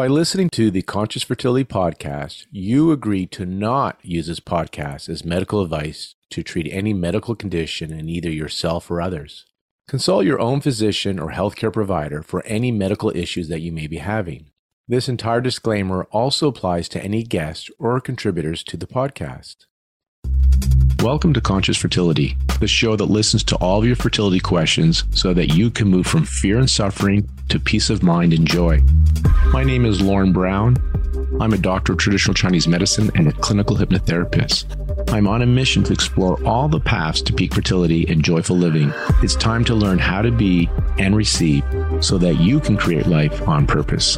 By listening to the Conscious Fertility Podcast, you agree to not use this podcast as medical advice to treat any medical condition in either yourself or others. Consult your own physician or healthcare provider for any medical issues that you may be having. This entire disclaimer also applies to any guests or contributors to the podcast. Welcome to Conscious Fertility, the show that listens to all of your fertility questions so that you can move from fear and suffering to peace of mind and joy. My name is Lauren Brown. I'm a doctor of traditional Chinese medicine and a clinical hypnotherapist. I'm on a mission to explore all the paths to peak fertility and joyful living. It's time to learn how to be and receive so that you can create life on purpose.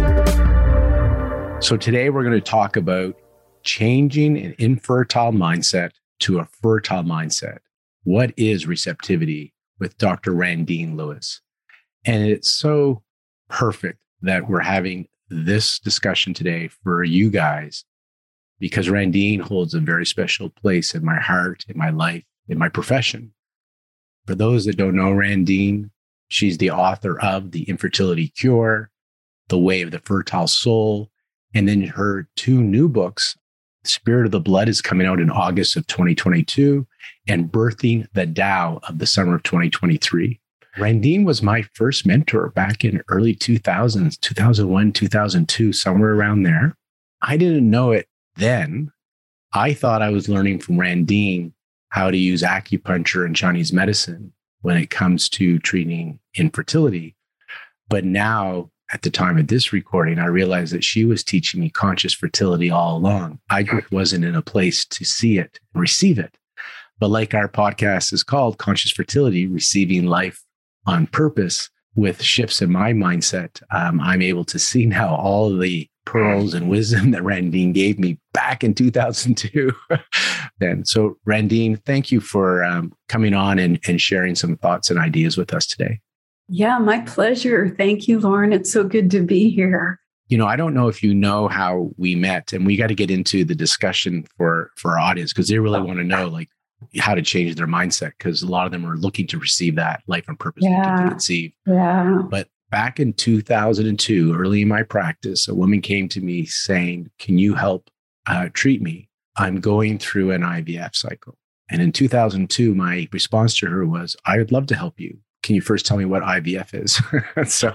So today we're going to talk about changing an infertile mindset to a fertile mindset. What is receptivity with Dr. Randine Lewis? And it's so perfect that we're having this discussion today for you guys, because Randine holds a very special place in my heart, in my life, in my profession. For those that don't know Randine, she's the author of The Infertility Cure, The Way of the Fertile Soul, and then her two new books, Spirit of the Blood is coming out in August of 2022, and Birthing the Tao of the summer of 2023. Randine was my first mentor back in early 2000s, 2001, 2002, somewhere around there. I didn't know it then. I thought I was learning from Randine how to use acupuncture and Chinese medicine when it comes to treating infertility. But now, at the time of this recording, I realized that she was teaching me conscious fertility all along. I just wasn't in a place to see it and receive it. But like our podcast is called, Conscious Fertility, Receiving Life on Purpose, with shifts in my mindset, I'm able to see now all of the pearls and wisdom that Randine gave me back in 2002. And so Randine, thank you for coming on and sharing some thoughts and ideas with us today. Yeah, my pleasure. Thank you, Lauren. It's so good to be here. You know, I don't know if you know how we met, and we got to get into the discussion for our audience because they really want to know like how to change their mindset, because a lot of them are looking to receive that life on purpose, looking to conceive. Yeah. But back in 2002, early in my practice, a woman came to me saying, "Can you help treat me? I'm going through an IVF cycle." And in 2002, my response to her was, "I would love to help you. Can you first tell me what IVF is?" so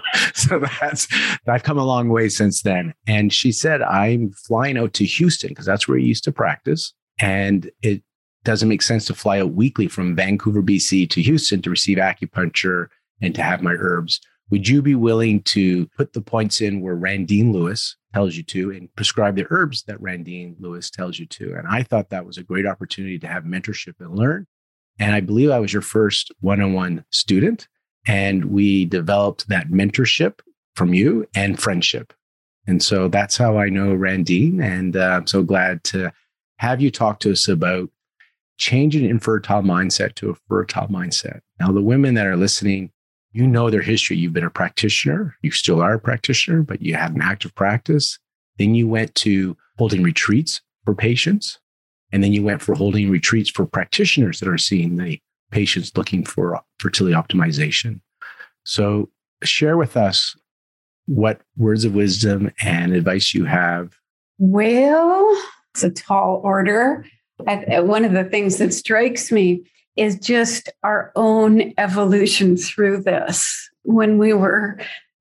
I've come a long way since then. And she said, "I'm flying out to Houston because that's where I used to practice. And it doesn't make sense to fly out weekly from Vancouver, BC to Houston to receive acupuncture and to have my herbs. Would you be willing to put the points in where Randine Lewis tells you to and prescribe the herbs that Randine Lewis tells you to?" And I thought that was a great opportunity to have mentorship and learn. And I believe I was your first one-on-one student. And we developed that mentorship from you and friendship. And so that's how I know Randine. And I'm so glad to have you talk to us about changing an infertile mindset to a fertile mindset. Now, the women that are listening, you know their history. You've been a practitioner. You still are a practitioner, but you had an active practice. Then you went to holding retreats for patients. And then you went for holding retreats for practitioners that are seeing the patients looking for fertility optimization. So share with us what words of wisdom and advice you have. Well, it's a tall order. One of the things that strikes me is just our own evolution through this. When we were,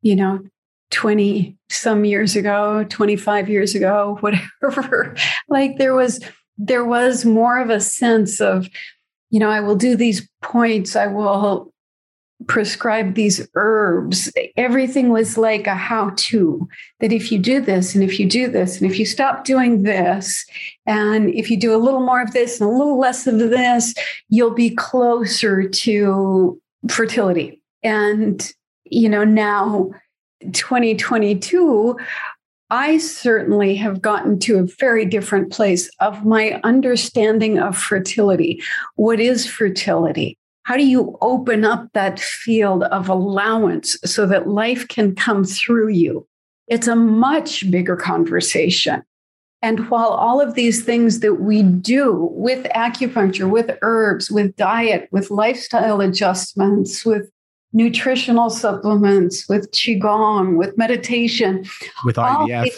20 some years ago, 25 years ago, whatever, like there was more of a sense of, I will do these points, I will prescribe these herbs. Everything was like a how-to, that if you do this, and if you do this, and if you stop doing this, and if you do a little more of this and a little less of this, you'll be closer to fertility. And, now 2022, I certainly have gotten to a very different place of my understanding of fertility. What is fertility? How do you open up that field of allowance so that life can come through you? It's a much bigger conversation. And while all of these things that we do with acupuncture, with herbs, with diet, with lifestyle adjustments, with nutritional supplements, with Qigong, with meditation, with IVF.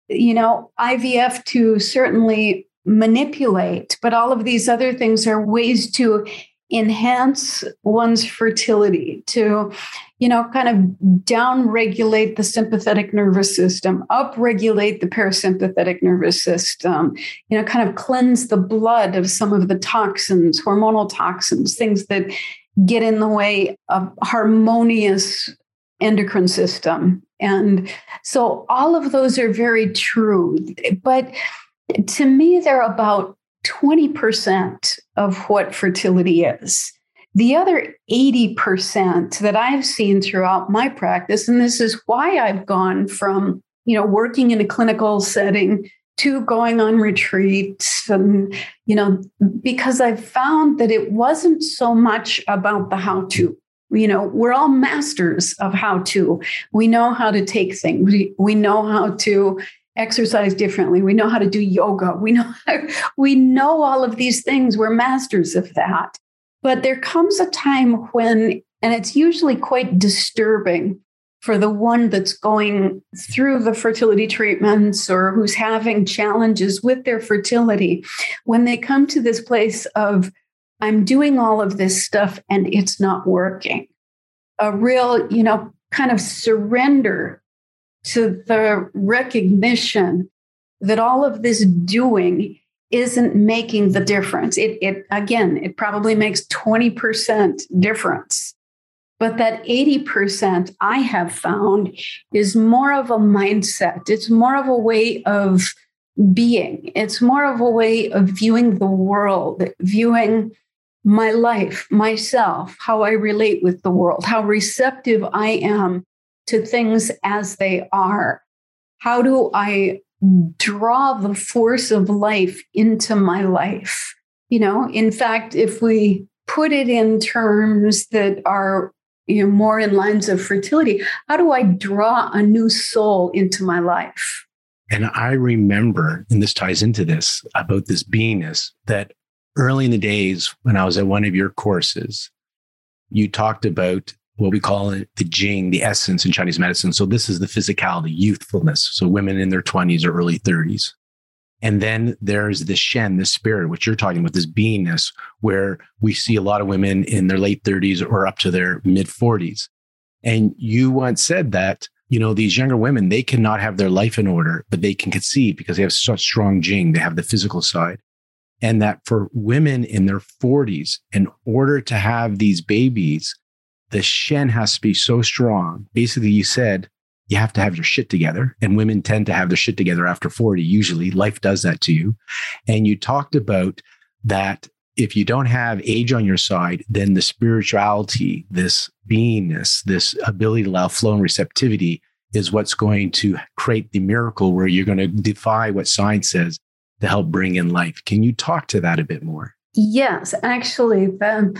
IVF to certainly manipulate, but all of these other things are ways to enhance one's fertility, to, kind of down-regulate the sympathetic nervous system, up-regulate the parasympathetic nervous system, kind of cleanse the blood of some of the toxins, hormonal toxins, things that get in the way of harmonious endocrine system. And so all of those are very true. But to me, they're about 20% of what fertility is. The other 80% that I've seen throughout my practice, and this is why I've gone from, working in a clinical setting to going on retreats, and, because I've found that it wasn't so much about the how-to. We're all masters of how-to. We know how to take things. We know how to exercise differently. We know how to do yoga. We know all of these things. We're masters of that. But there comes a time when, and it's usually quite disturbing for the one that's going through the fertility treatments or who's having challenges with their fertility, when they come to this place of, I'm doing all of this stuff and it's not working. A real, kind of surrender to the recognition that all of this doing isn't making the difference. It probably makes 20% difference. But that 80% I have found is more of a mindset. It's more of a way of being. It's more of a way of viewing the world, viewing my life, myself, how I relate with the world, how receptive I am to things as they are. How do I draw the force of life into my life? In fact, if we put it in terms that are more in lines of fertility, how do I draw a new soul into my life? And I remember, and this ties into this, about this beingness, that early in the days when I was at one of your courses, you talked about what we call it the Jing, the essence in Chinese medicine. So this is the physicality, youthfulness. So women in their 20s or early 30s. And then there's the Shen, the spirit, which you're talking about, this beingness, where we see a lot of women in their late 30s or up to their mid 40s. And you once said that, these younger women, they cannot have their life in order, but they can conceive because they have such strong Jing. They have the physical side. And that for women in their 40s, in order to have these babies, the Shen has to be so strong. Basically, you said you have to have your shit together. And women tend to have their shit together after 40. Usually life does that to you. And you talked about that if you don't have age on your side, then the spirituality, this beingness, this ability to allow flow and receptivity is what's going to create the miracle where you're going to defy what science says to help bring in life. Can you talk to that a bit more? Yes, actually, the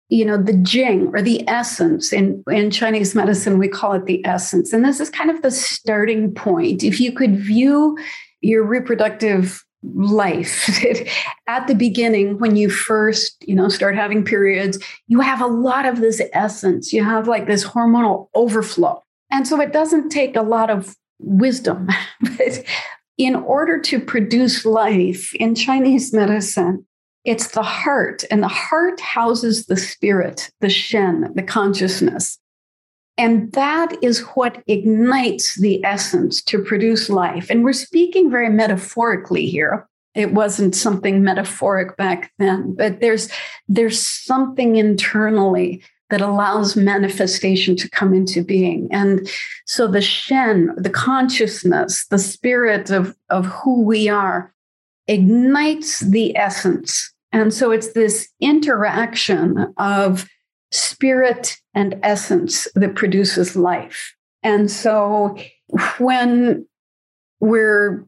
Jing, or the essence, in Chinese medicine, we call it the essence. And this is kind of the starting point. If you could view your reproductive life at the beginning, when you first, start having periods, you have a lot of this essence. You have like this hormonal overflow. And so it doesn't take a lot of wisdom. But in order to produce life in Chinese medicine, it's the heart, and the heart houses the spirit, the Shen, the consciousness. And that is what ignites the essence to produce life. And we're speaking very metaphorically here. It wasn't something metaphoric back then, but there's something internally that allows manifestation to come into being. And so the Shen, the consciousness, the spirit of who we are, ignites the essence. And so it's this interaction of spirit and essence that produces life. And so when we're,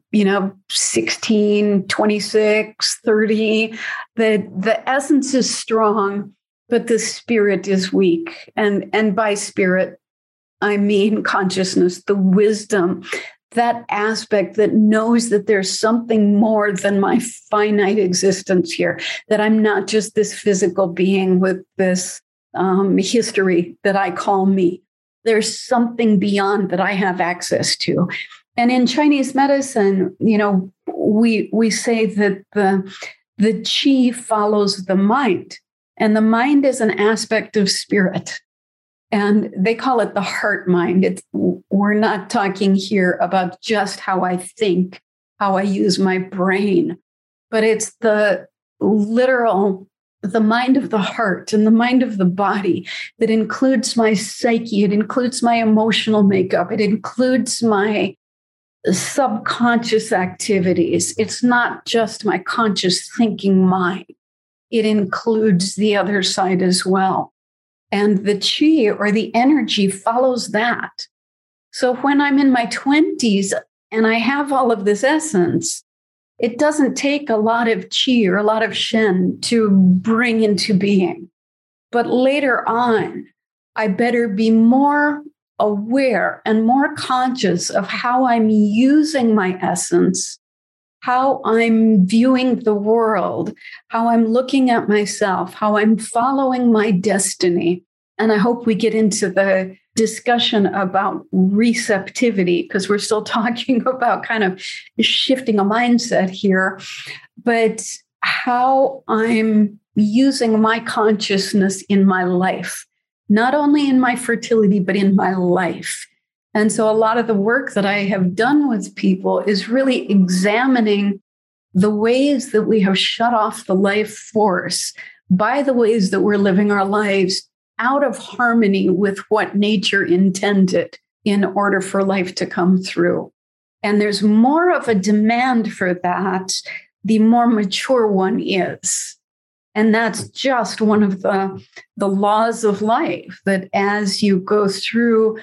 16, 26, 30, the essence is strong, but the spirit is weak. And by spirit, I mean consciousness, the wisdom, that aspect that knows that there's something more than my finite existence here, that I'm not just this physical being with this history that I call me. There's something beyond that I have access to. And in Chinese medicine, we say that the qi follows the mind, and the mind is an aspect of spirit. And they call it the heart mind. We're not talking here about just how I think, how I use my brain, but it's the literal, the mind of the heart and the mind of the body that includes my psyche. It includes my emotional makeup. It includes my subconscious activities. It's not just my conscious thinking mind. It includes the other side as well. And the qi or the energy follows that. So when I'm in my 20s and I have all of this essence, it doesn't take a lot of qi or a lot of shen to bring into being. But later on, I better be more aware and more conscious of how I'm using my essence, how I'm viewing the world, how I'm looking at myself, how I'm following my destiny. And I hope we get into the discussion about receptivity, because we're still talking about kind of shifting a mindset here, but how I'm using my consciousness in my life, not only in my fertility, but in my life. And so a lot of the work that I have done with people is really examining the ways that we have shut off the life force by the ways that we're living our lives out of harmony with what nature intended in order for life to come through. And there's more of a demand for that, the more mature one is. And that's just one of the laws of life, that as you go through,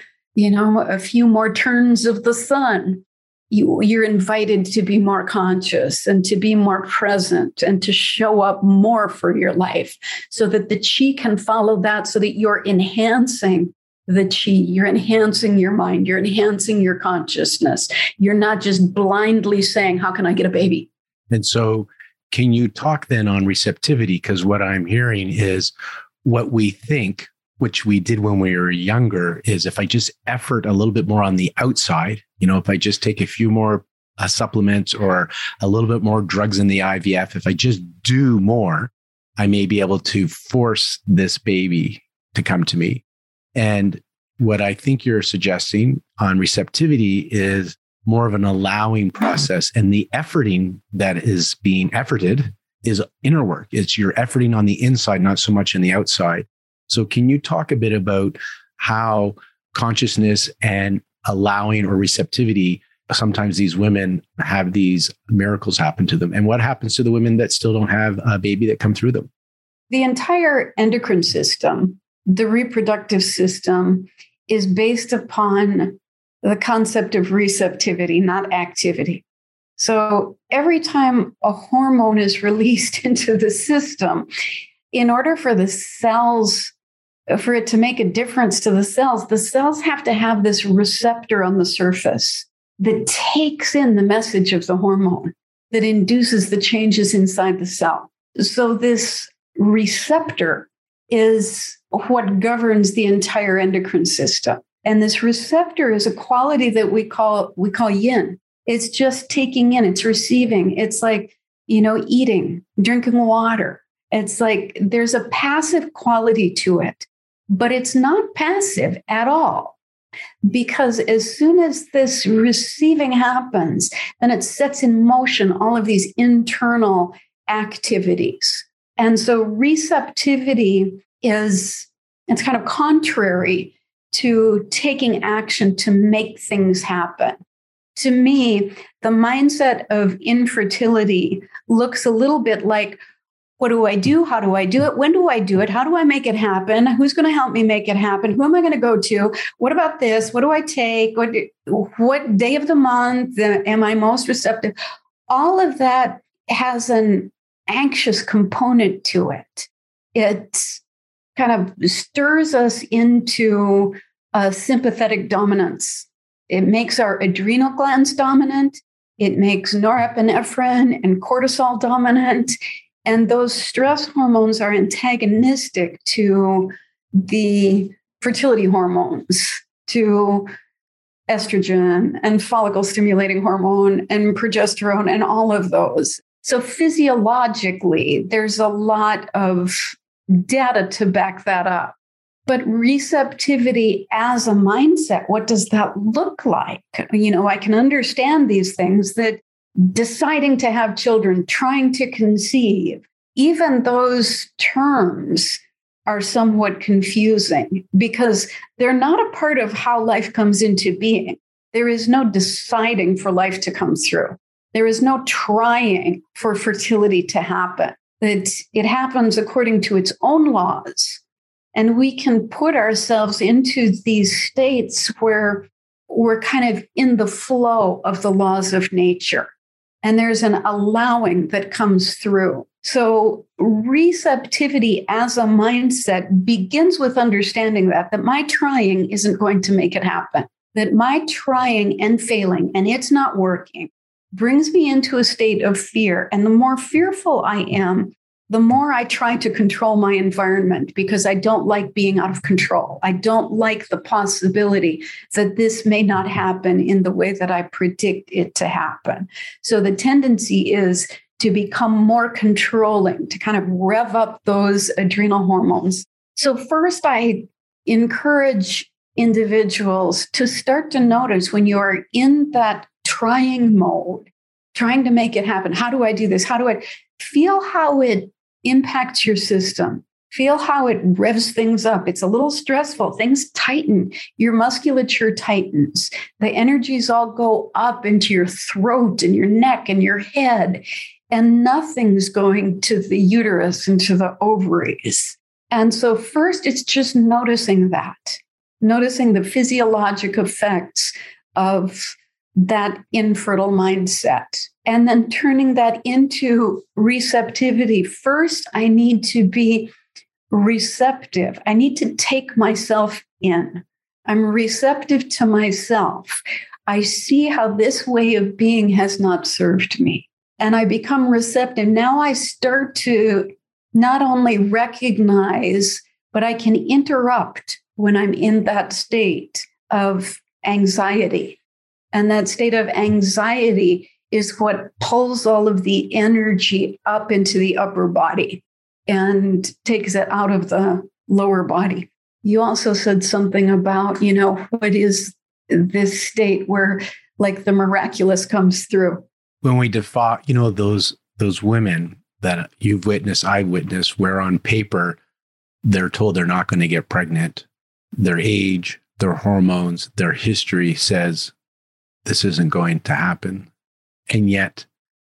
a few more turns of the sun, you're invited to be more conscious and to be more present and to show up more for your life so that the qi can follow that, so that you're enhancing the qi, you're enhancing your mind, you're enhancing your consciousness. You're not just blindly saying, how can I get a baby? And so can you talk then on receptivity? Because what I'm hearing is what we think, which we did when we were younger, is if I just effort a little bit more on the outside, if I just take a few more supplements or a little bit more drugs in the IVF, if I just do more, I may be able to force this baby to come to me. And what I think you're suggesting on receptivity is more of an allowing process. And the efforting that is being efforted is inner work. It's you're efforting on the inside, not so much in the outside. So can you talk a bit about how consciousness and allowing or receptivity, sometimes these women have these miracles happen to them, and what happens to the women that still don't have a baby that come through them? The entire endocrine system, the reproductive system, is based upon the concept of receptivity, not activity. So every time a hormone is released into the system, in order for the cells, for it to make a difference to the cells have to have this receptor on the surface that takes in the message of the hormone, that induces the changes inside the cell. So this receptor is what governs the entire endocrine system. And this receptor is a quality that we call yin. It's just taking in, it's receiving. It's like, eating, drinking water. It's like there's a passive quality to it, but it's not passive at all. Because as soon as this receiving happens, then it sets in motion all of these internal activities. And so receptivity it's kind of contrary to taking action to make things happen. To me, the mindset of infertility looks a little bit like, what do I do? How do I do it? When do I do it? How do I make it happen? Who's going to help me make it happen? Who am I going to go to? What about this? What do I take? What day of the month am I most receptive? All of that has an anxious component to it. It kind of stirs us into a sympathetic dominance. It makes our adrenal glands dominant. It makes norepinephrine and cortisol dominant. And those stress hormones are antagonistic to the fertility hormones to estrogen and follicle stimulating hormone and progesterone and all of those. So physiologically, there's a lot of data to back that up. But receptivity as a mindset, what does that look like? I can understand these things, that deciding to have children, trying to conceive, even those terms are somewhat confusing because they're not a part of how life comes into being. There is no deciding for life to come through. There is no trying for fertility to happen. It happens according to its own laws. And we can put ourselves into these states where we're kind of in the flow of the laws of nature. And there's an allowing that comes through. So receptivity as a mindset begins with understanding that my trying isn't going to make it happen, that my trying and failing, and it's not working, brings me into a state of fear. And the more fearful I am, the more I try to control my environment because I don't like being out of control. I don't like the possibility that this may not happen in the way that I predict it to happen. So the tendency is to become more controlling, to kind of rev up those adrenal hormones. So first, I encourage individuals to start to notice when you are in that trying mode, trying to make it happen. How do I do this? How do I feel how it impacts your system? Feel how it revs things up. It's a little stressful. Things tighten. Your musculature tightens. The energies all go up into your throat and your neck and your head. And nothing's going to the uterus and to the ovaries. And so first, it's just noticing that, noticing the physiologic effects of that infertile mindset, and then turning that into receptivity. First, I need to be receptive. I need to take myself in. I'm receptive to myself. I see how this way of being has not served me. And I become receptive. Now I start to not only recognize, but I can interrupt when I'm in that state of anxiety. And that state of anxiety is what pulls all of the energy up into the upper body and takes it out of the lower body. You also said something about, what is this state where like the miraculous comes through? When we defy, those women that you've witnessed, I've witnessed, where on paper, they're told they're not going to get pregnant. Their age, their hormones, their history says this isn't going to happen. And yet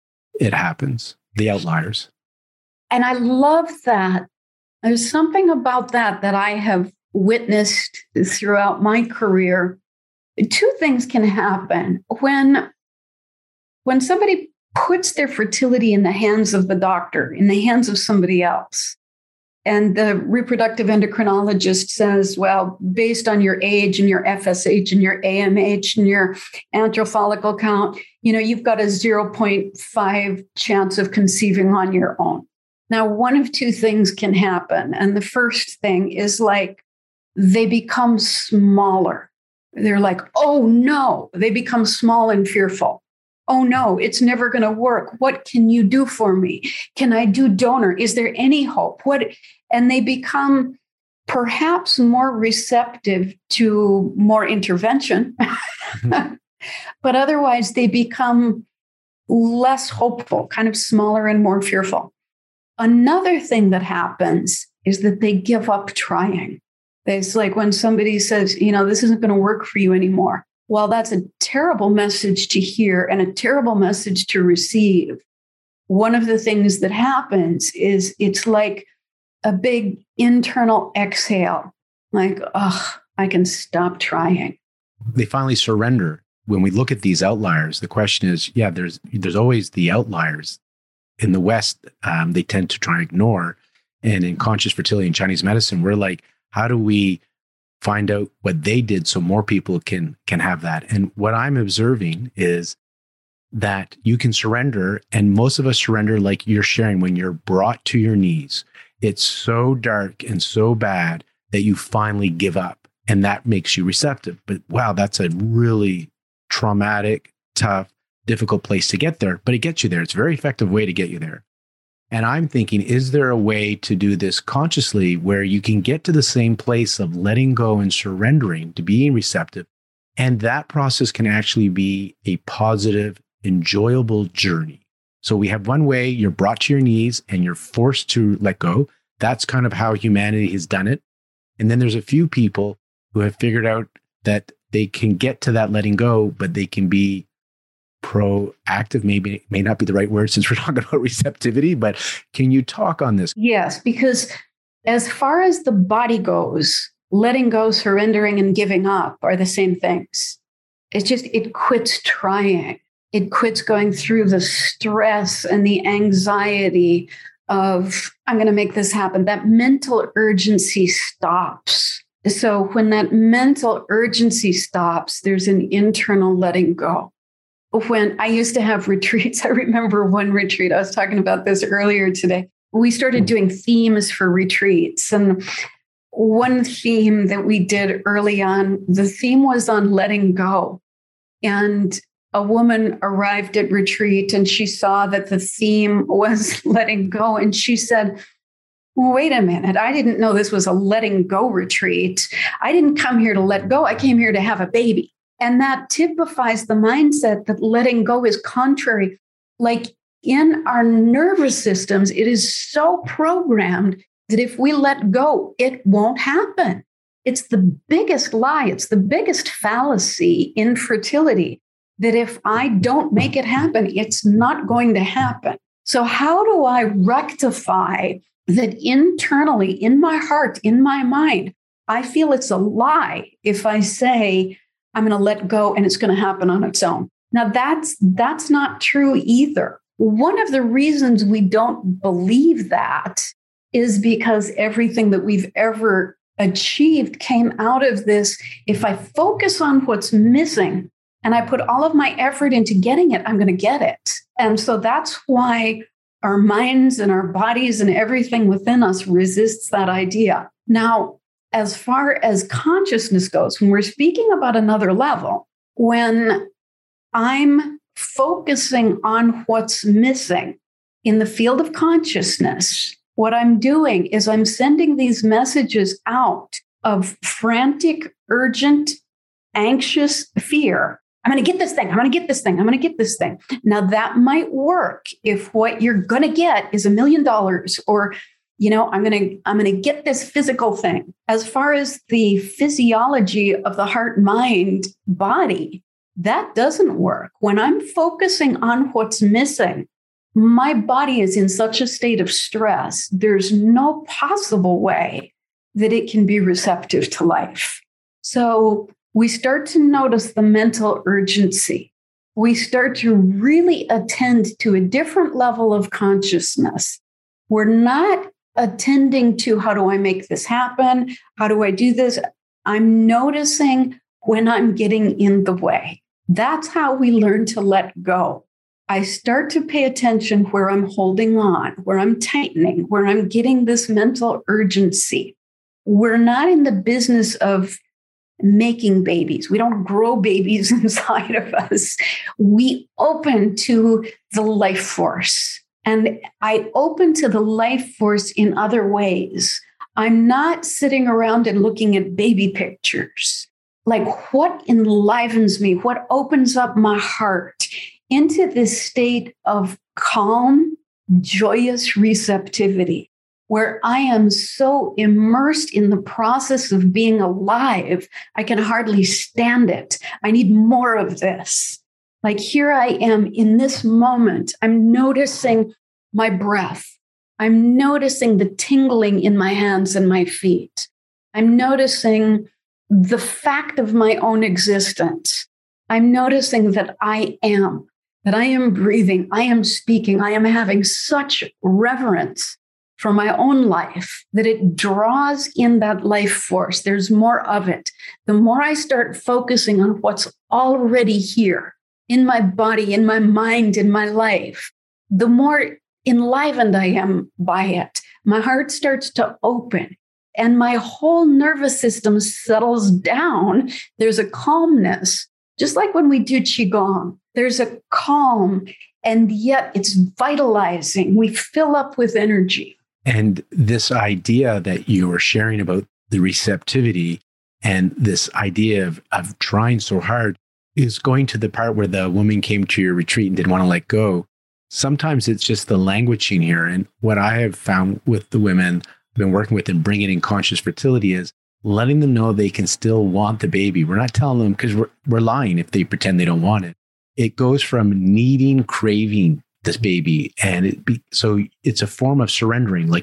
it happens, the outliers. And I love that. There's something about that I have witnessed throughout my career. Two things can happen. When somebody puts their fertility in the hands of the doctor, in the hands of somebody else, and the reproductive endocrinologist says, well, based on your age and your FSH and your AMH and your antral follicle count, you've got a 0.5 chance of conceiving on your own. Now, one of two things can happen. And the first thing is like they become smaller. They're like, oh no, they become small and fearful. Oh no, it's never going to work. What can you do for me? Can I do donor? Is there any hope? And they become perhaps more receptive to more intervention, but otherwise they become less hopeful, kind of smaller and more fearful. Another thing that happens is that they give up trying. It's like when somebody says, this isn't going to work for you anymore. Well, that's a terrible message to hear and a terrible message to receive. One of the things that happens is it's like a big internal exhale, like, I can stop trying. They finally surrender. When we look at these outliers, the question is, there's always the outliers. In the West, they tend to try and ignore. And in conscious fertility and Chinese medicine, we're like, how do we find out what they did so more people can have that? And what I'm observing is that you can surrender, and most of us surrender like you're sharing when you're brought to your knees. It's so dark and so bad that you finally give up, and that makes you receptive. But wow, that's a really traumatic, tough, difficult place to get there, but it gets you there. It's a very effective way to get you there. And I'm thinking, is there a way to do this consciously where you can get to the same place of letting go and surrendering to being receptive? And that process can actually be a positive, enjoyable journey. So we have one way, you're brought to your knees and you're forced to let go. That's kind of how humanity has done it. And then there's a few people who have figured out that they can get to that letting go, but they can be proactive. Maybe it may not be the right word since we're talking about receptivity, but can you talk on this? Yes, because as far as the body goes, letting go, surrendering, and giving up are the same things. It's just, it quits trying. It quits going through the stress and the anxiety of, I'm going to make this happen. That mental urgency stops. So when that mental urgency stops, there's an internal letting go. When I used to have retreats, I remember one retreat, I was talking about this earlier today. We started doing themes for retreats. And one theme that we did early on, the theme was on letting go. And a woman arrived at retreat and she saw that the theme was letting go. And she said, wait a minute, I didn't know this was a letting go retreat. I didn't come here to let go. I came here to have a baby. And that typifies the mindset that letting go is contrary. Like in our nervous systems, it is so programmed that if we let go, it won't happen. It's the biggest lie. It's the biggest fallacy in fertility, that if I don't make it happen, it's not going to happen. So how do I rectify that internally, in my heart, in my mind? I feel it's a lie if I say, I'm going to let go and it's going to happen on its own. Now, that's not true either. One of the reasons we don't believe that is because everything that we've ever achieved came out of this. If I focus on what's missing and I put all of my effort into getting it, I'm going to get it. And so that's why our minds and our bodies and everything within us resists that idea. Now, as far as consciousness goes, when we're speaking about another level, when I'm focusing on what's missing in the field of consciousness, what I'm doing is I'm sending these messages out of frantic, urgent, anxious fear. I'm going to get this thing. I'm going to get this thing. I'm going to get this thing. Now, that might work if what you're going to get is $1 million or I'm going to get this physical thing. As far as the physiology of the heart, mind, body, that doesn't work. When I'm focusing on what's missing, my body is in such a state of stress. There's no possible way that it can be receptive to life. So we start to notice the mental urgency. We start to really attend to a different level of consciousness. We're not attending to, how do I make this happen? How do I do this? I'm noticing when I'm getting in the way. That's how we learn to let go. I start to pay attention where I'm holding on, where I'm tightening, where I'm getting this mental urgency. We're not in the business of making babies. We don't grow babies inside of us. We open to the life force. And I open to the life force in other ways. I'm not sitting around and looking at baby pictures. Like, what enlivens me? What opens up my heart into this state of calm, joyous receptivity, where I am so immersed in the process of being alive, I can hardly stand it. I need more of this. Like, here I am in this moment. I'm noticing my breath. I'm noticing the tingling in my hands and my feet. I'm noticing the fact of my own existence. I'm noticing that I am breathing, I am speaking, I am having such reverence for my own life that it draws in that life force. There's more of it. The more I start focusing on what's already here in my body, in my mind, in my life, the more enlivened I am by it. My heart starts to open. and my whole nervous system settles down. There's a calmness, just like when we do Qigong, there's a calm, and yet it's vitalizing. We fill up with energy. And this idea that you were sharing about the receptivity and this idea of trying so hard is going to the part where the woman came to your retreat and didn't want to let go. Sometimes it's just the languaging here. And what I have found with the women I've been working with and bringing in conscious fertility is letting them know they can still want the baby. We're not telling them, because we're lying if they pretend they don't want it. It goes from needing, craving this baby. And so it's a form of surrendering, like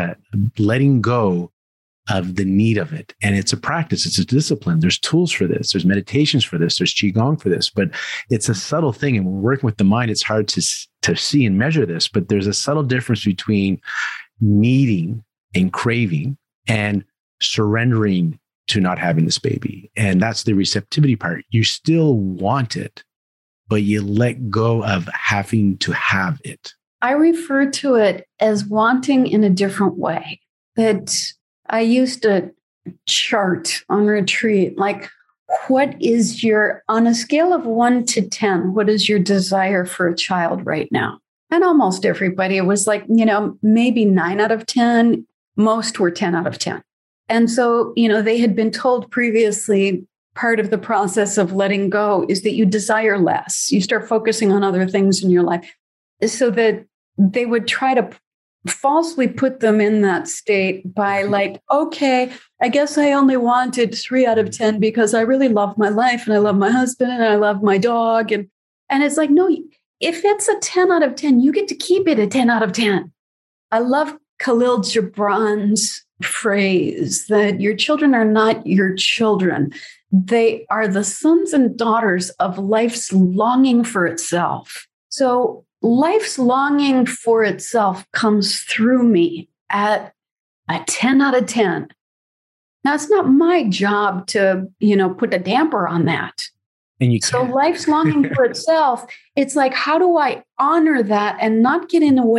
letting go of the need of it. And it's a practice. It's a discipline. There's tools for this. There's meditations for this. There's Qigong for this, but it's a subtle thing. And when we're working with the mind, it's hard to see and measure this, but there's a subtle difference between needing and craving and surrendering to not having this baby. And that's the receptivity part. You still want it, but you let go of having to have it. I refer to it as wanting in a different way. That I used a chart on retreat, like, what is on a scale of 1 to 10, what is your desire for a child right now? And almost everybody was like, maybe 9 out of 10, most were 10 out of 10. And so, they had been told previously, part of the process of letting go is that you desire less. You start focusing on other things in your life, so that they would try to falsely put them in that state by like, okay, I guess I only wanted 3 out of 10 because I really love my life and I love my husband and I love my dog. And it's like, no, if it's a 10 out of 10, you get to keep it a 10 out of 10. I love Khalil Gibran's phrase that your children are not your children. They are the sons and daughters of life's longing for itself. So life's longing for itself comes through me at a 10 out of 10. Now, it's not my job to, put a damper on that. And so life's longing for itself, it's like, how do I honor that and not get in the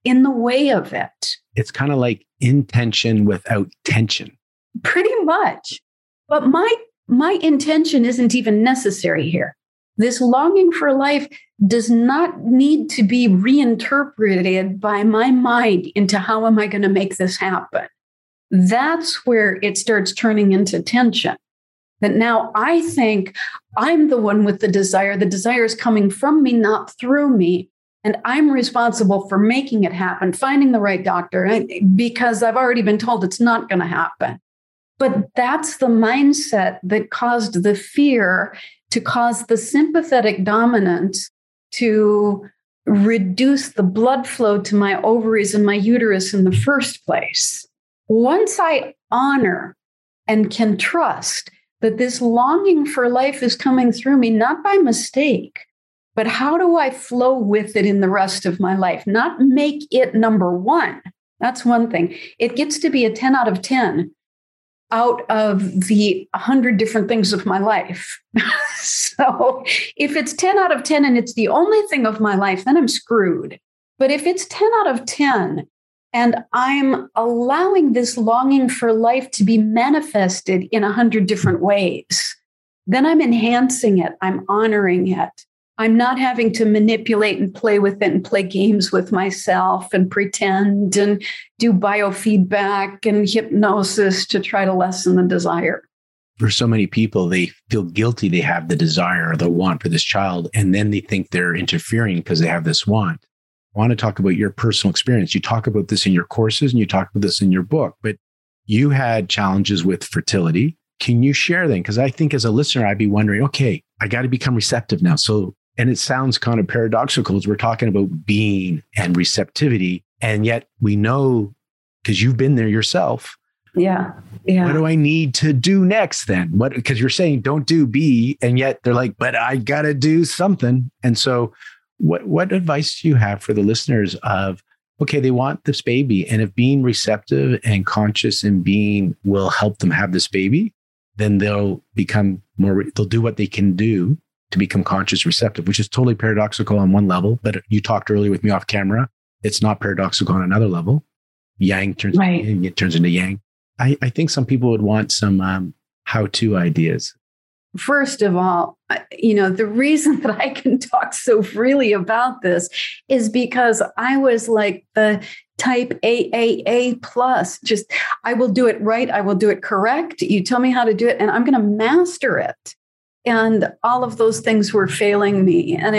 way of it? It's kind of like intention without tension. Pretty much. But my intention isn't even necessary here. This longing for life does not need to be reinterpreted by my mind into how am I going to make this happen? That's where it starts turning into tension. That now I think I'm the one with the desire. The desire is coming from me, not through me. And I'm responsible for making it happen, finding the right doctor, because I've already been told it's not going to happen. But that's the mindset that caused the fear to cause the sympathetic dominance to reduce the blood flow to my ovaries and my uterus in the first place. Once I honor and can trust that this longing for life is coming through me, not by mistake, but how do I flow with it in the rest of my life? Not make it number one. That's one thing. It gets to be a 10 out of 10 out of the 100 different things of my life. So if it's 10 out of 10 and it's the only thing of my life, then I'm screwed. But if it's 10 out of 10 and I'm allowing this longing for life to be manifested in 100 different ways, then I'm enhancing it. I'm honoring it. I'm not having to manipulate and play with it and play games with myself and pretend and do biofeedback and hypnosis to try to lessen the desire. For so many people, they feel guilty they have the desire or the want for this child, and then they think they're interfering because they have this want. I want to talk about your personal experience. You talk about this in your courses and you talk about this in your book, but you had challenges with fertility. Can you share them? Because I think as a listener, I'd be wondering, okay, I got to become receptive now. And it sounds kind of paradoxical as we're talking about being and receptivity. And yet we know, because you've been there yourself. Yeah. What do I need to do next then? Because you're saying don't do B, and yet they're like, but I got to do something. And so what advice do you have for the listeners of, okay, they want this baby, and if being receptive and conscious and being will help them have this baby, then they'll become they'll do what they can do to become conscious receptive, which is totally paradoxical on one level. But you talked earlier with me off camera. It's not paradoxical on another level. Yang turns into yin, it turns into yang. I think some people would want some how-to ideas. First of all, the reason that I can talk so freely about this is because I was like the type AAA plus. Just, I will do it right. I will do it correct. You tell me how to do it, and I'm going to master it. And all of those things were failing me. And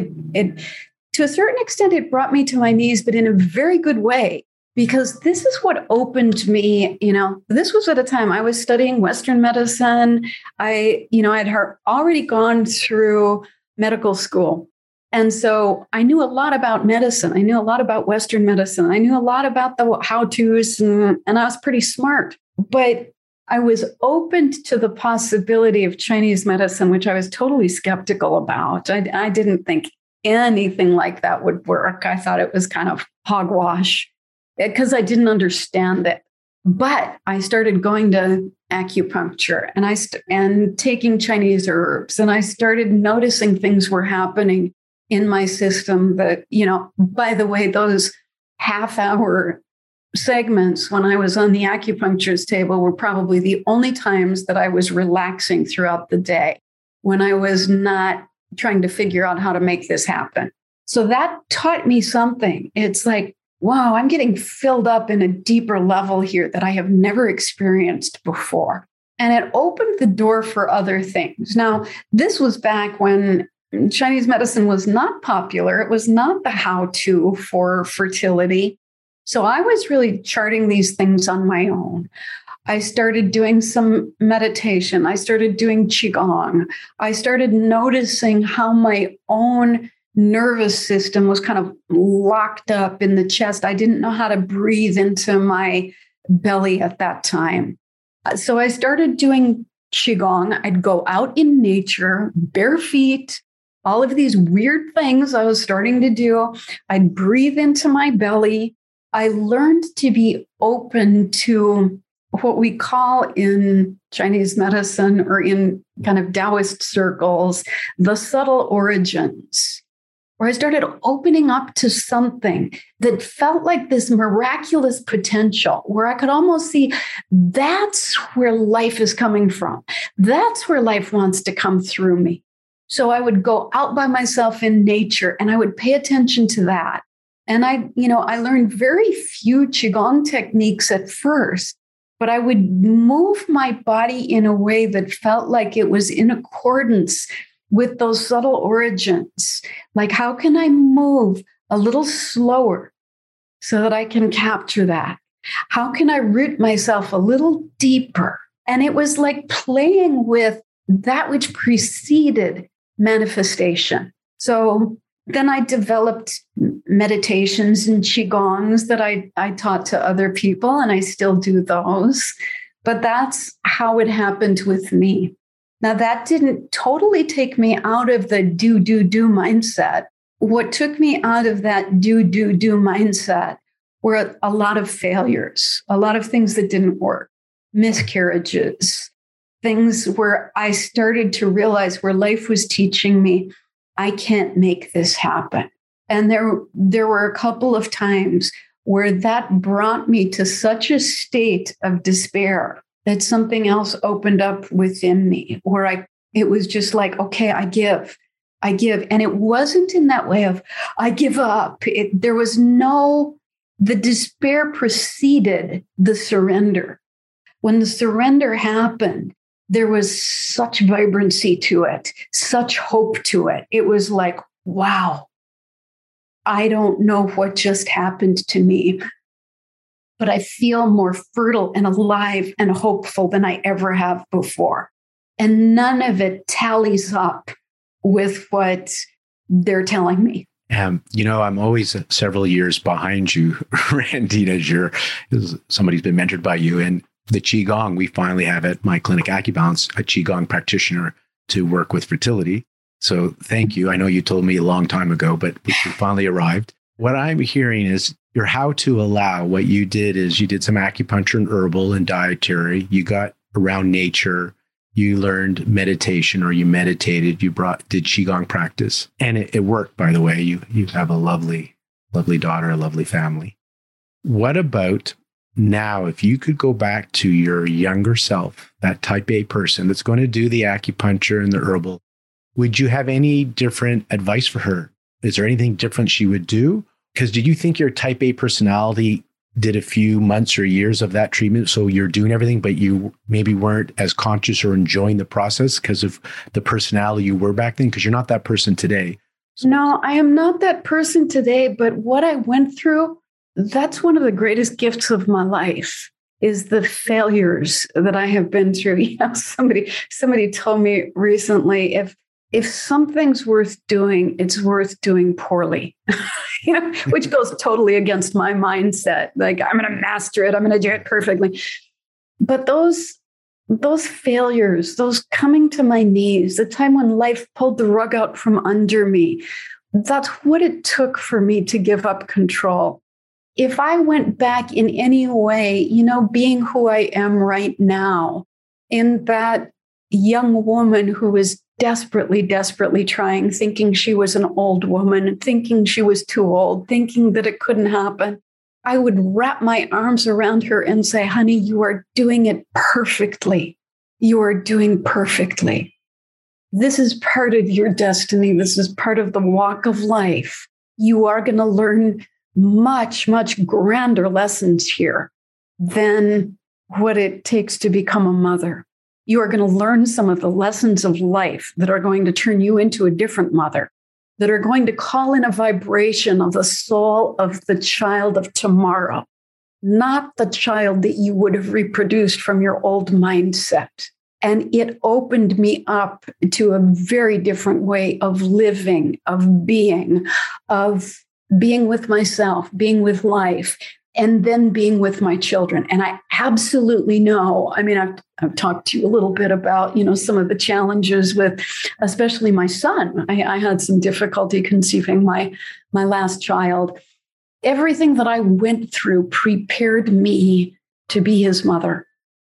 to a certain extent, it brought me to my knees, but in a very good way. Because this is what opened me, this was at a time I was studying Western medicine. I'd already gone through medical school. And so I knew a lot about medicine. I knew a lot about Western medicine. I knew a lot about the how-tos, and I was pretty smart. But I was open to the possibility of Chinese medicine, which I was totally skeptical about. I didn't think anything like that would work. I thought it was kind of hogwash, because I didn't understand it. But I started going to acupuncture and taking Chinese herbs, and I started noticing things were happening in my system that, by the way, those half-hour segments when I was on the acupuncturist table were probably the only times that I was relaxing throughout the day, when I was not trying to figure out how to make this happen. So that taught me something. It's like, wow, I'm getting filled up in a deeper level here that I have never experienced before. And it opened the door for other things. Now, this was back when Chinese medicine was not popular. It was not the how-to for fertility. So I was really charting these things on my own. I started doing some meditation. I started doing Qigong. I started noticing how my own nervous system was kind of locked up in the chest. I didn't know how to breathe into my belly at that time. So I started doing Qigong. I'd go out in nature, bare feet, all of these weird things I was starting to do. I'd breathe into my belly. I learned to be open to what we call in Chinese medicine, or in kind of Taoist circles, the subtle origins, where I started opening up to something that felt like this miraculous potential, where I could almost see that's where life is coming from. That's where life wants to come through me. So I would go out by myself in nature, and I would pay attention to that. And I learned very few Qigong techniques at first, but I would move my body in a way that felt like it was in accordance with those subtle origins. Like, how can I move a little slower so that I can capture that? How can I root myself a little deeper? And it was like playing with that which preceded manifestation. So then I developed meditations and Qigongs that I taught to other people, and I still do those. But that's how it happened with me. Now, that didn't totally take me out of the do mindset. What took me out of that do mindset were a lot of failures, a lot of things that didn't work, miscarriages, things where I started to realize where life was teaching me, I can't make this happen. And there were a couple of times where that brought me to such a state of despair that something else opened up within me, where it was just like, okay, I give. And it wasn't in that way of, I give up. The despair preceded the surrender. When the surrender happened, there was such vibrancy to it, such hope to it. It was like, wow, I don't know what just happened to me, but I feel more fertile and alive and hopeful than I ever have before. And none of it tallies up with what they're telling me. I'm always several years behind you, Randine, as somebody's been mentored by you. And the Qigong, we finally have at my clinic, AcuBalance, a Qigong practitioner to work with fertility. So thank you. I know you told me a long time ago, but we finally arrived. What I'm hearing is your how to allow. What you did is you did some acupuncture and herbal and dietary. You got around nature. You learned meditation, or you meditated. Did Qigong practice. And it worked, by the way. You have a lovely, lovely daughter, a lovely family. What about Now, if you could go back to your younger self, that type A person that's going to do the acupuncture and the herbal, would you have any different advice for her? Is there anything different she would do? Because did you think your type A personality did a few months or years of that treatment, so you're doing everything, but you maybe weren't as conscious or enjoying the process because of the personality you were back then? Because you're not that person today. So. No, I am not that person today, but what I went through, that's one of the greatest gifts of my life, is the failures that I have been through. You know, somebody told me recently, if something's worth doing, it's worth doing poorly, you know, which goes totally against my mindset. Like, I'm going to master it. I'm going to do it perfectly. But those failures, those coming to my knees, the time when life pulled the rug out from under me, that's what it took for me to give up control. If I went back in any way, you know, being who I am right now, in that young woman who was desperately trying, thinking she was an old woman, thinking she was too old, thinking that it couldn't happen, I would wrap my arms around her and say, honey, you are doing it perfectly. You are doing perfectly. This is part of your destiny. This is part of the walk of life. You are going to learn much grander lessons here than what it takes to become a mother. You are going to learn some of the lessons of life that are going to turn you into a different mother, that are going to call in a vibration of the soul of the child of tomorrow, not the child that you would have reproduced from your old mindset. And it opened me up to a very different way of living, of being with myself, being with life, and then being with my children. And I absolutely know, I mean, I've talked to you a little bit about, you know, some of the challenges with, especially my son. I had some difficulty conceiving my last child. Everything that I went through prepared me to be his mother.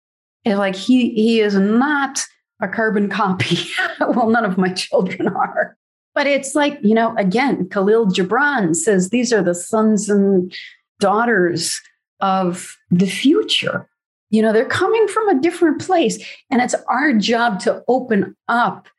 And like, he is not a carbon copy. Well, none of my children are. But it's like, you know, again, Khalil Gibran says these are the sons and daughters of the future. You know, they're coming from a different place. And it's our job to open up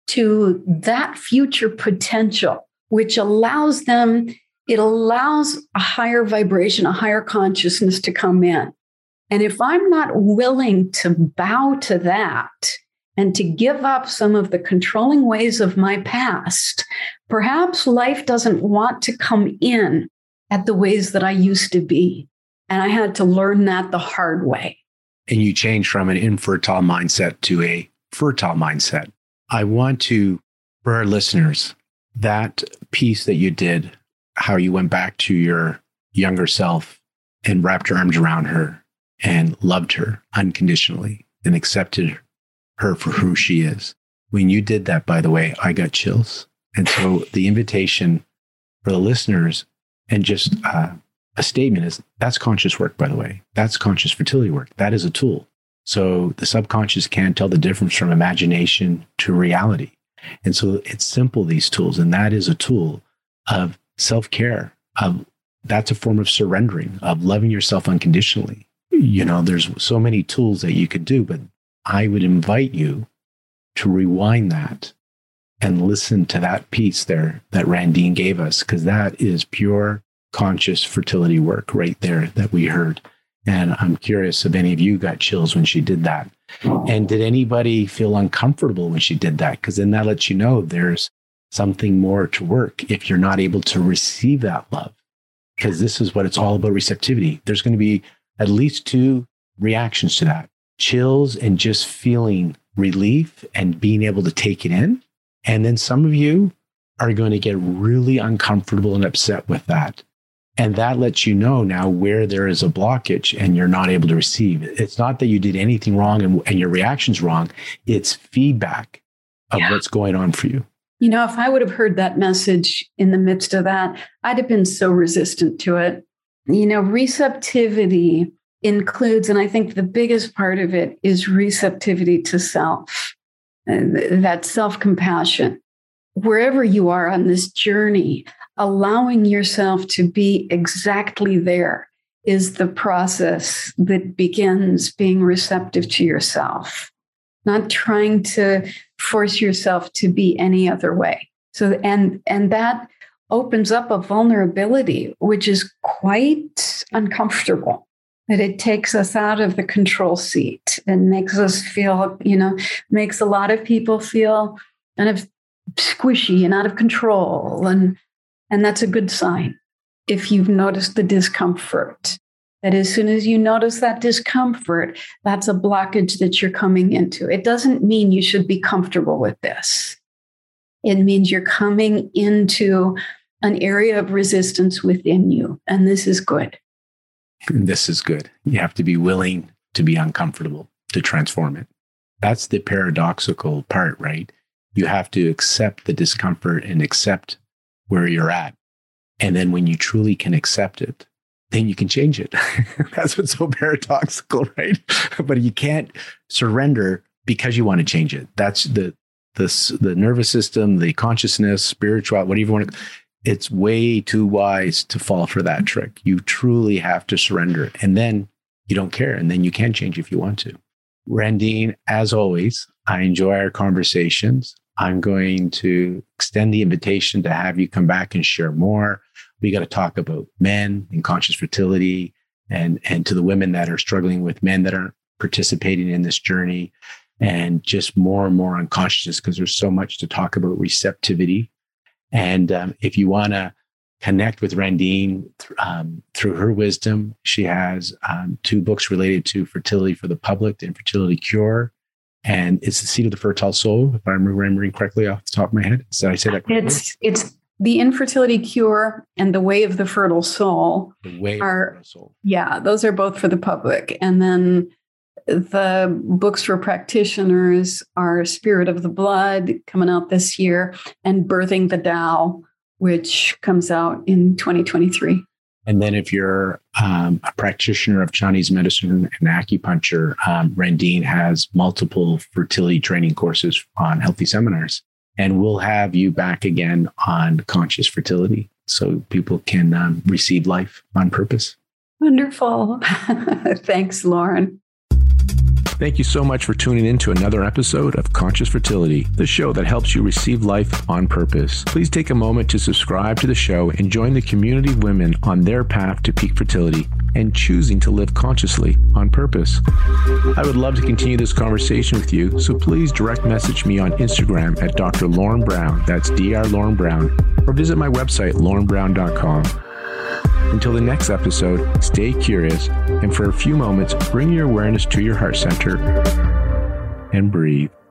to that future potential, which allows them, it allows a higher vibration, a higher consciousness to come in. And if I'm not willing to bow to that and to give up some of the controlling ways of my past, perhaps life doesn't want to come in at the ways that I used to be. And I had to learn that the hard way. And you changed from an infertile mindset to a fertile mindset. I want to, for our listeners, that piece that you did, how you went back to your younger self and wrapped your arms around her and loved her unconditionally and accepted her for who she is. When you did that, by the way, I got chills. And so the invitation for the listeners, and just a statement is, that's conscious work, by the way. That's conscious fertility work. That is a tool. So the subconscious can't tell the difference from imagination to reality. And so it's simple, these tools. And that is a tool of self-care. That's a form of surrendering, of loving yourself unconditionally. You know, there's so many tools that you could do, but I would invite you to rewind that and listen to that piece there that Randine gave us, because that is pure conscious fertility work right there that we heard. And I'm curious if any of you got chills when she did that. And did anybody feel uncomfortable when she did that? Because then that lets you know there's something more to work if you're not able to receive that love. Because this is what it's all about, receptivity. There's going to be at least two reactions to that: chills and just feeling relief and being able to take it in. And then some of you are going to get really uncomfortable and upset with that. And that lets you know now where there is a blockage and you're not able to receive. It's not that you did anything wrong and your reaction's wrong. It's feedback of what's going on for you. You know, if I would have heard that message in the midst of that, I'd have been so resistant to it. You know, receptivity includes, and I think the biggest part of it is receptivity to self, that self-compassion. Wherever you are on this journey, allowing yourself to be exactly there is the process that begins being receptive to yourself, not trying to force yourself to be any other way. So, and that opens up a vulnerability, which is quite uncomfortable. That it takes us out of the control seat and makes us feel, makes a lot of people feel kind of squishy and out of control. And that's a good sign. If you've noticed the discomfort, that as soon as you notice that discomfort, that's a blockage that you're coming into. It doesn't mean you should be comfortable with this. It means you're coming into an area of resistance within you. And this is good. This is good. You have to be willing to be uncomfortable to transform it. That's the paradoxical part, right? You have to accept the discomfort and accept where you're at. And then when you truly can accept it, then you can change it. That's what's so paradoxical, right? But you can't surrender because you want to change it. That's the nervous system, the consciousness, spiritual, whatever you want to. It's way too wise to fall for that trick. You truly have to surrender, and then you don't care, and then you can change if you want to. Randine, as always, I enjoy our conversations. I'm going to extend the invitation to have you come back and share more. We got to talk about men and conscious fertility, and to the women that are struggling with men that aren't participating in this journey, and just more and more on consciousness, because there's so much to talk about receptivity. And if you want to connect with Randine through her wisdom, she has 2 books related to fertility for the public, the Infertility Cure, and it's The Seed of the Fertile Soul, if I'm remembering correctly off the top of my head. Did I say that correctly? It's The Infertility Cure and The Way of the Fertile Soul. The Way of the Fertile Soul. Yeah, those are both for the public. And then the books for practitioners are Spirit of the Blood, coming out this year, and Birthing the Tao, which comes out in 2023. And then if you're a practitioner of Chinese medicine and acupuncture, Randine has multiple fertility training courses on Healthy Seminars. And we'll have you back again on conscious fertility so people can receive life on purpose. Wonderful. Thanks, Lauren. Thank you so much for tuning in to another episode of Conscious Fertility, the show that helps you receive life on purpose. Please take a moment to subscribe to the show and join the community of women on their path to peak fertility and choosing to live consciously on purpose. I would love to continue this conversation with you, so please direct message me on Instagram at Dr. Lauren Brown, that's Dr. Lauren Brown, or visit my website, laurenbrown.com. Until the next episode, stay curious, and for a few moments, bring your awareness to your heart center and breathe.